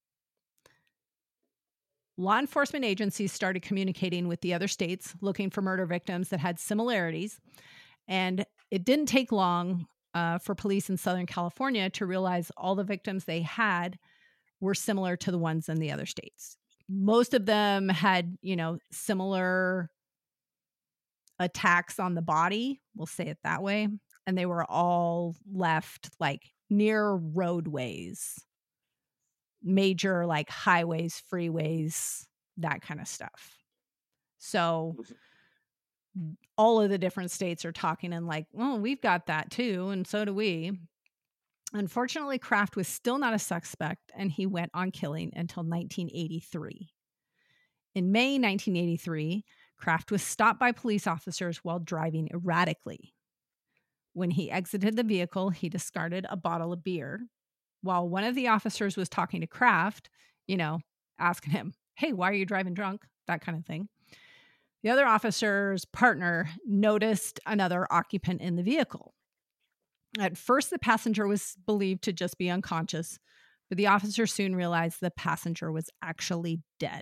S9: Law enforcement agencies started communicating with the other states looking for murder victims that had similarities. And it didn't take long uh, for police in Southern California to realize all the victims they had were similar to the ones in the other states. Most of them had, you know, similar attacks on the body. We'll say it that way. And they were all left like near roadways, major like highways, freeways, that kind of stuff. So all of the different states are talking and like, well, we've got that too, and so do we. Unfortunately, Kraft was still not a suspect, and he went on killing until nineteen eighty-three. In May nineteen eighty-three, Kraft was stopped by police officers while driving erratically. When he exited the vehicle, he discarded a bottle of beer. While one of the officers was talking to Kraft, you know, asking him, hey, why are you driving drunk? That kind of thing. The other officer's partner noticed another occupant in the vehicle. At first, the passenger was believed to just be unconscious, but the officer soon realized the passenger was actually dead.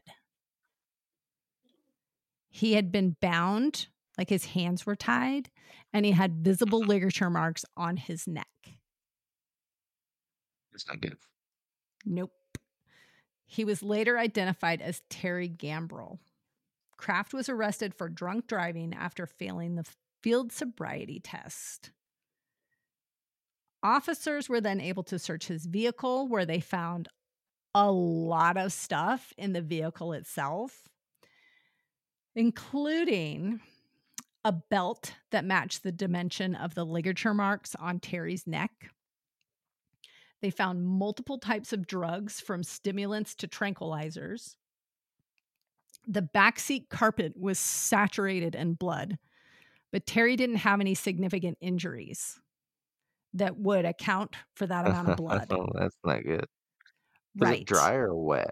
S9: He had been bound, like his hands were tied, and he had visible ligature marks on his neck.
S8: It's not good.
S9: Nope. He was later identified as Terry Gambrell. Kraft was arrested for drunk driving after failing the field sobriety test. Officers were then able to search his vehicle, where they found a lot of stuff in the vehicle itself, including a belt that matched the dimension of the ligature marks on Terry's neck. They found multiple types of drugs, from stimulants to tranquilizers. The backseat carpet was saturated in blood, but Terry didn't have any significant injuries that would account for that amount of blood.
S8: Oh, that's not good. Was
S9: Right.
S8: it dry or wet?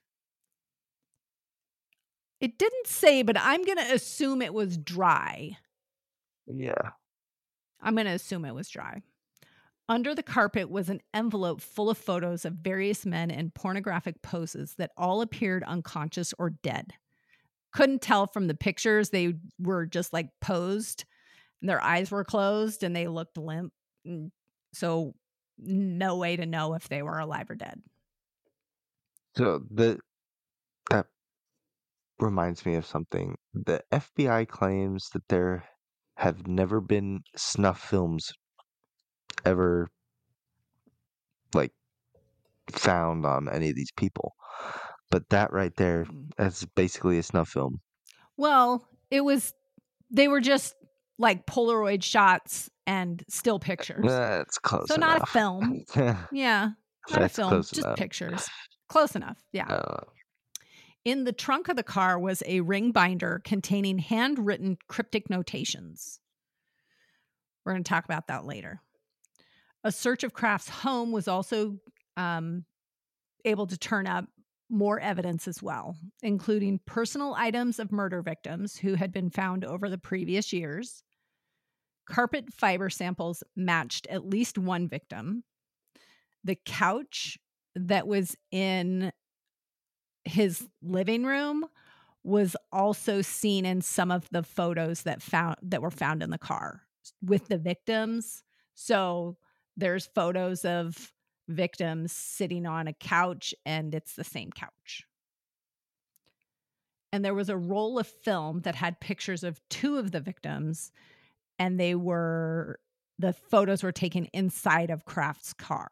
S9: It didn't say, but I'm going to assume it was dry.
S8: Yeah.
S9: I'm going to assume it was dry. Under the carpet was an envelope full of photos of various men in pornographic poses that all appeared unconscious or dead. Couldn't tell from the pictures. They were just like posed and their eyes were closed and they looked limp. So no way to know if they were alive or dead.
S8: So the that reminds me of something. The F B I claims that there have never been snuff films ever like found on any of these people. But that right there, that's basically a snuff film.
S9: Well, it was, they were just like Polaroid shots and still pictures.
S8: That's close
S9: so
S8: enough.
S9: not a film. Yeah. Not
S8: That's
S9: a film,
S8: close
S9: just
S8: enough.
S9: pictures. Close enough. Yeah.
S8: Uh,
S9: In the trunk of the car was a ring binder containing handwritten cryptic notations. We're going to talk about that later. A search of Kraft's home was also um, able to turn up more evidence as well, including personal items of murder victims who had been found over the previous years. Carpet fiber samples matched at least one victim. The couch that was in his living room was also seen in some of the photos that found that were found in the car with the victims. So there's photos of victims sitting on a couch, and it's the same couch. And there was a roll of film that had pictures of two of the victims, and they were the photos were taken inside of Kraft's car.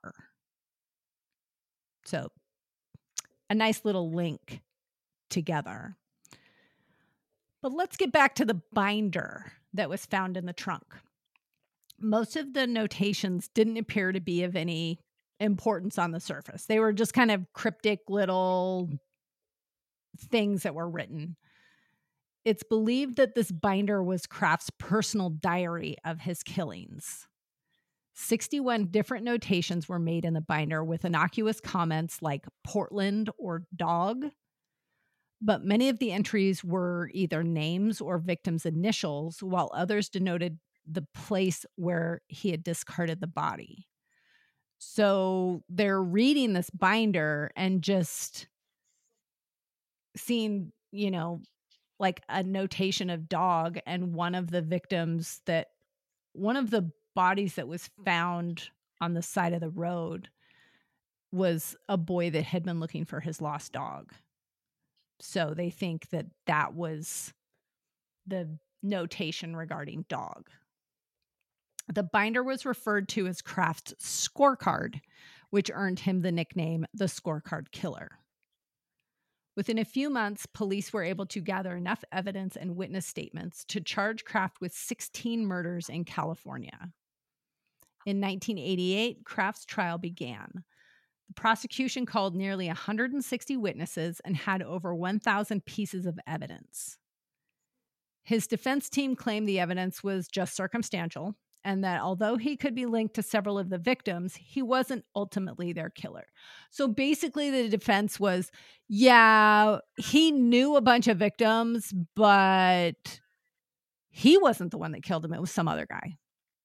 S9: So a nice little link together. But let's get back to the binder that was found in the trunk. Most of the notations didn't appear to be of any importance on the surface. They were just kind of cryptic little things that were written. It's believed that this binder was Kraft's personal diary of his killings. sixty-one different notations were made in the binder with innocuous comments like Portland or dog. But many of the entries were either names or victims' initials, while others denoted the place where he had discarded the body. So they're reading this binder and just seeing, you know, like a notation of dog, and one of the victims that, one of the bodies that was found on the side of the road was a boy that had been looking for his lost dog. So they think that that was the notation regarding dog. The binder was referred to as Kraft's scorecard, which earned him the nickname the Scorecard Killer. Within a few months, police were able to gather enough evidence and witness statements to charge Kraft with sixteen murders in California. In nineteen eighty-eight, Kraft's trial began. The prosecution called nearly one hundred sixty witnesses and had over one thousand pieces of evidence. His defense team claimed the evidence was just circumstantial, and that although he could be linked to several of the victims, he wasn't ultimately their killer. So basically the defense was, yeah, he knew a bunch of victims, but he wasn't the one that killed him. It was some other guy.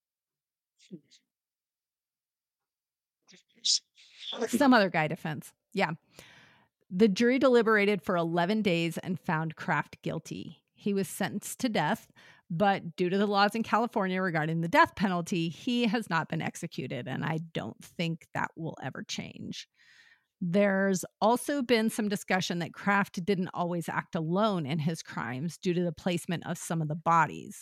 S9: Some other guy defense. Yeah. The jury deliberated for eleven days and found Kraft guilty. He was sentenced to death, but due to the laws in California regarding the death penalty, he has not been executed, and I don't think that will ever change. There's also been some discussion that Kraft didn't always act alone in his crimes due to the placement of some of the bodies.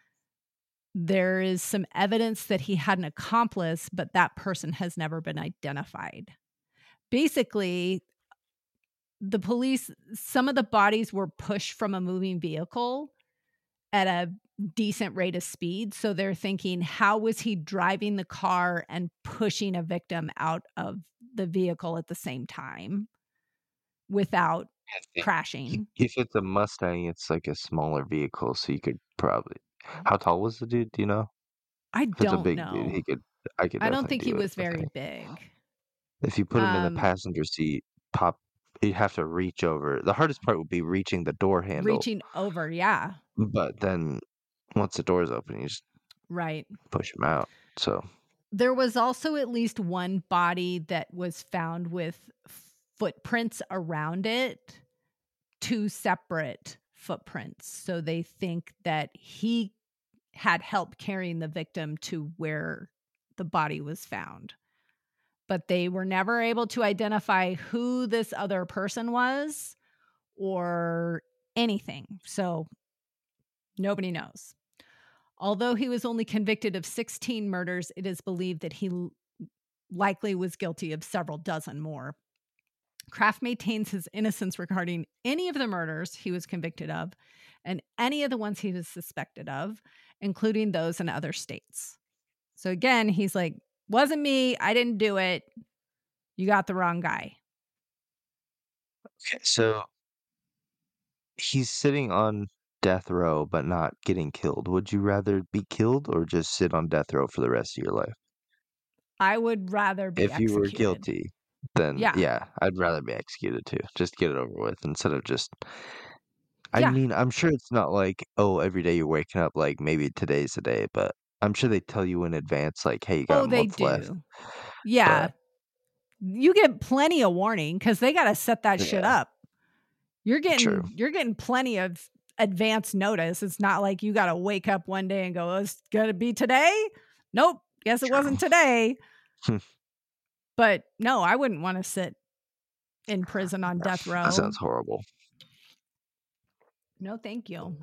S9: There is some evidence that he had an accomplice, but that person has never been identified. Basically, the police, some of the bodies were pushed from a moving vehicle at a decent rate of speed. So they're thinking, how was he driving the car and pushing a victim out of the vehicle at the same time without crashing?
S8: If it's a Mustang, it's like a smaller vehicle, so you could probably. How tall was the dude? Do you know?
S9: I
S8: If it's a
S9: don't
S8: big
S9: know.
S8: dude, he could. I could.
S9: I don't
S8: definitely
S9: think he
S8: do it,
S9: was
S8: I
S9: very
S8: think.
S9: big.
S8: If you put him in
S9: Um,
S8: the passenger seat, pop. You'd have to reach over. The hardest part would be reaching the door handle.
S9: Reaching over, yeah.
S8: But then, once the door's open, you just
S9: Right.
S8: push him out. So
S9: There was also at least one body that was found with footprints around it, two separate footprints. So they think that he had help carrying the victim to where the body was found. But they were never able to identify who this other person was or anything. So nobody knows. Although he was only convicted of sixteen murders, it is believed that he l- likely was guilty of several dozen more. Kraft maintains his innocence regarding any of the murders he was convicted of and any of the ones he was suspected of, including those in other states. So again, he's like, wasn't me. I didn't do it. You got the wrong guy.
S8: okay, so he's sitting on death row, but not getting killed. Would you rather be killed or just sit on death row for the rest of your life?
S9: I would rather be
S8: If you were
S9: executed.
S8: guilty, then
S9: Yeah.
S8: yeah, I'd rather be executed too. Just get it over with instead of just. I
S9: Yeah.
S8: mean, I'm sure it's not like, oh, every day you're waking up like maybe today's the day, but I'm sure they tell you in advance, like, hey, you got
S9: Oh,
S8: a
S9: they
S8: month left.
S9: do. Yeah.
S8: But
S9: You get plenty of warning because they got to set that shit
S8: yeah,
S9: up. You're getting
S8: true.
S9: you're getting plenty of advance notice. It's not like you got to wake up one day and go, oh, it's going to be today? Nope. Guess it
S8: True.
S9: wasn't today. But no, I wouldn't want to sit in prison on death row.
S8: That sounds horrible.
S9: No, thank you.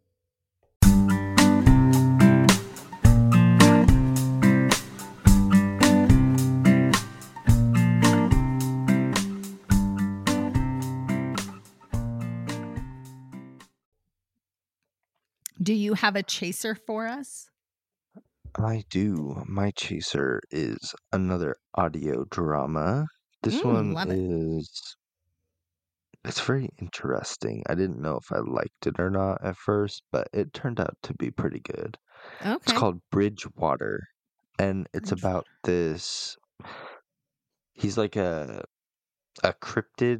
S9: Do you have a chaser for us?
S8: I do. My chaser is another audio drama. This
S9: Mm,
S8: one
S9: love it.
S8: is. It's very interesting. I didn't know if I liked it or not at first, but it turned out to be pretty good. It's
S9: Okay.
S8: called Bridgewater, and it's
S9: Bridge-
S8: about this. He's like a a cryptid,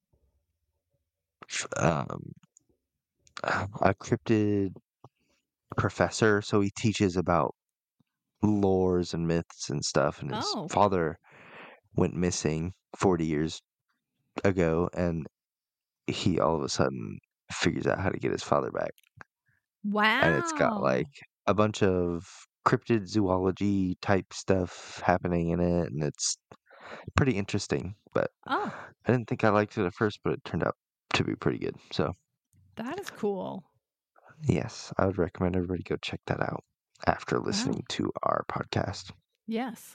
S8: um, a cryptid professor. So he teaches about lores and myths and stuff. And his
S9: Oh,
S8: father went missing forty years ago, and he all of a sudden figures out how to get his father back. And it's got
S9: wow.
S8: like a bunch of cryptid zoology type stuff happening in it, and it's pretty interesting. But
S9: Oh,
S8: I didn't think I liked it at first, but it turned out to be pretty good. So
S9: that is cool.
S8: yes, I would recommend everybody go check that out after
S9: Wow.
S8: listening to our podcast.
S9: Yes.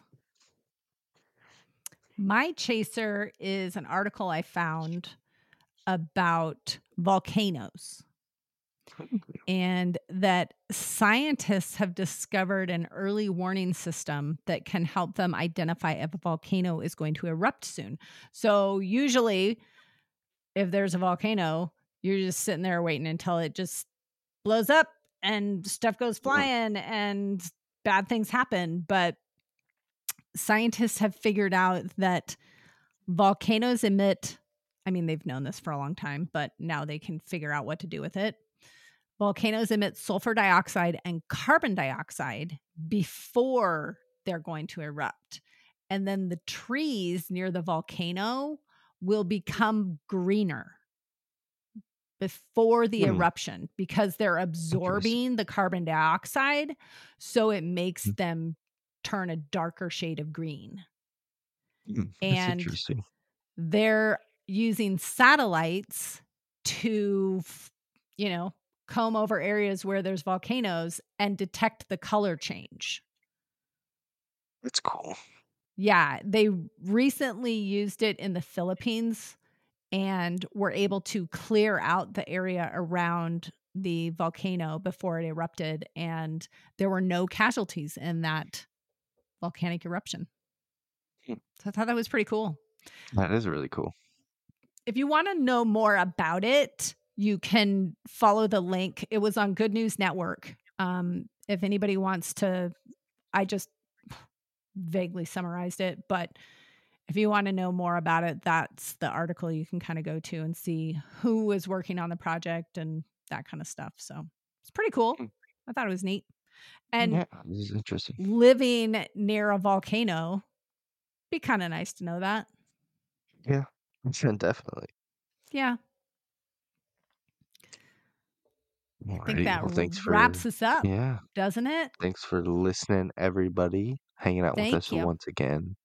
S9: My chaser is an article I found about volcanoes and that scientists have discovered an early warning system that can help them identify if a volcano is going to erupt soon. So usually if there's a volcano, you're just sitting there waiting until it just blows up and stuff goes flying and bad things happen. But scientists have figured out that volcanoes emit, I mean, they've known this for a long time, but now they can figure out what to do with it. Volcanoes emit sulfur dioxide and carbon dioxide before they're going to erupt. And then the trees near the volcano will become greener before the
S8: Hmm.
S9: eruption because they're absorbing the carbon dioxide. So it makes them turn a darker shade of green.
S8: Mm, That's
S9: And
S8: interesting.
S9: they're using satellites to, you know, comb over areas where there's volcanoes and detect the color change.
S8: That's cool.
S9: Yeah, they recently used it in the Philippines and were able to clear out the area around the volcano before it erupted, and there were no casualties in that volcanic eruption.
S8: Hmm.
S9: So I thought that was pretty cool.
S8: That is really cool.
S9: If you want to know more about it, you can follow the link. It was on Good News Network. Um, if anybody wants to, I just vaguely summarized it, but if you want to know more about it, that's the article you can kind of go to and see who was working on the project and that kind of stuff. So it's pretty cool. I thought it was neat. And
S8: yeah, this is interesting.
S9: Living near a volcano, be kind of nice to know that.
S8: Yeah, definitely.
S9: Yeah.
S8: Alrighty.
S9: I think that
S8: well, thanks
S9: wraps
S8: for,
S9: us up,
S8: yeah.
S9: doesn't it?
S8: Thanks for listening, everybody. Hanging out
S9: Thank
S8: with us
S9: you.
S8: once again.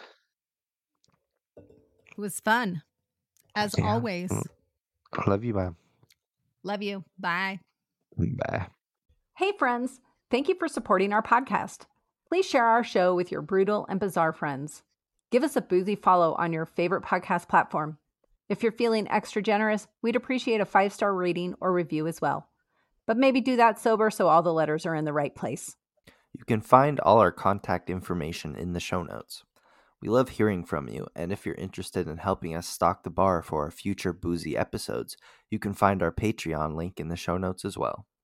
S9: It was fun. As
S8: Yeah.
S9: always.
S8: Love you, man.
S9: Love you. Bye.
S8: Bye.
S7: Hey, friends. Thank you for supporting our podcast. Please share our show with your brutal and bizarre friends. Give us a boozy follow on your favorite podcast platform. If you're feeling extra generous, we'd appreciate a five-star rating or review as well. But maybe do that sober so all the letters are in the right place.
S6: You can find all our contact information in the show notes. We love hearing from you, and if you're interested in helping us stock the bar for our future boozy episodes, you can find our Patreon link in the show notes as well.